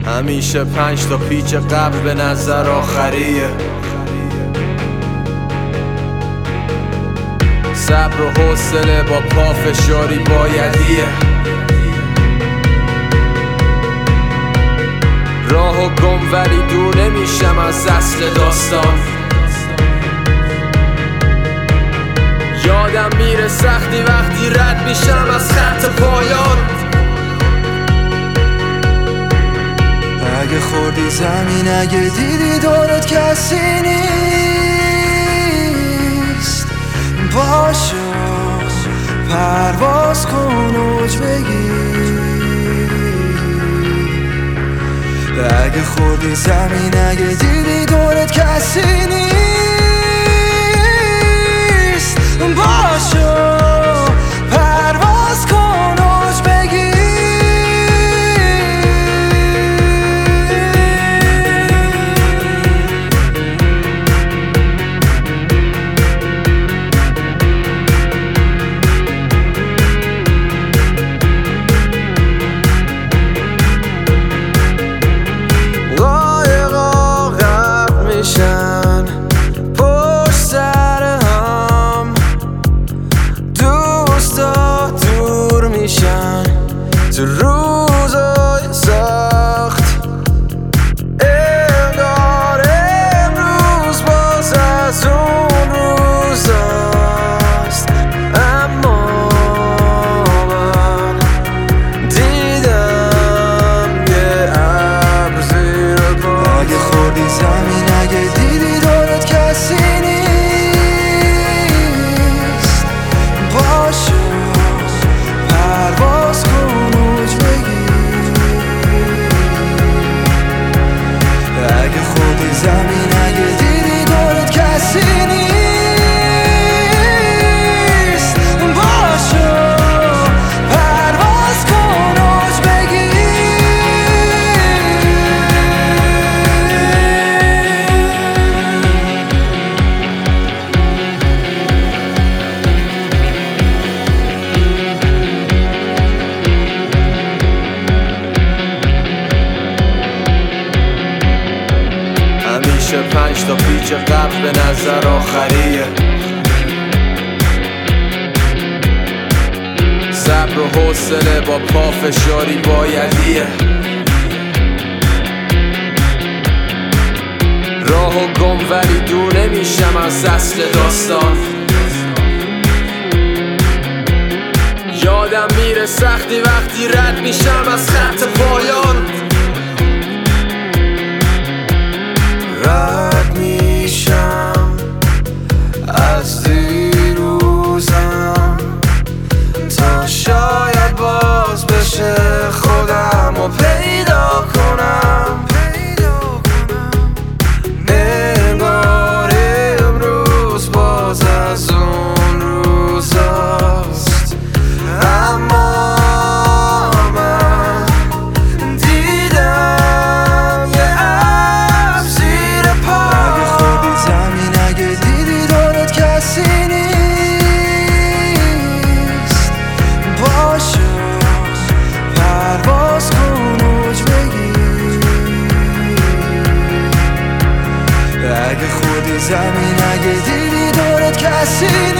همیشه 5 تا پیچ قبل به نظر آخریه. صبر و حوصله با پافشاری بایدیه. راه و گم ولی دور نمیشم از اصل داستان. یادم میره سختی وقتی رد میشم از خط پایان. اگه خوردی زمین، اگه دیدی دورت کسی نیست، باشو پرواز کن اوج بگیر. اگه خوردی زمین، اگه دیدی دورت کسی نیست، باشو پرواز کن اوج بگیر. پشت سر هم دوستا دور میشن تو روزای سخت. انگار امروز باز از اون روزاست، اما من دیدم یه ابر زیر پا. اگه خوردی زمین، اگه دیدی دورت کسی نیست، باشو پرواز کن اوج بگیر. اگه خوردی زمین، اگه دیدی دورت کسی نیست، باشو پرواز کن اوج بگیر. همیشه 5 تا پیچ قبل به نظر آخریه. صبر و حوصله با پافشاری بایدیه. راه و گم ولی دور نمیشم از اصل داستان. یادم میره سختی وقتی رد میشم از خط پایان. رد میشم از دیروزم تا شاید باز بشه خودم و پیدا کنم. انگار امروز باز از اون روزاست، اما من دیدم یه ابر زیر پا. اگه خوردی زمین، اگه دیدی دورت کسی نیست، باشو پرواز کن اوج بگیر. اگه خوردی زمین، اگه دیدی دورت کسی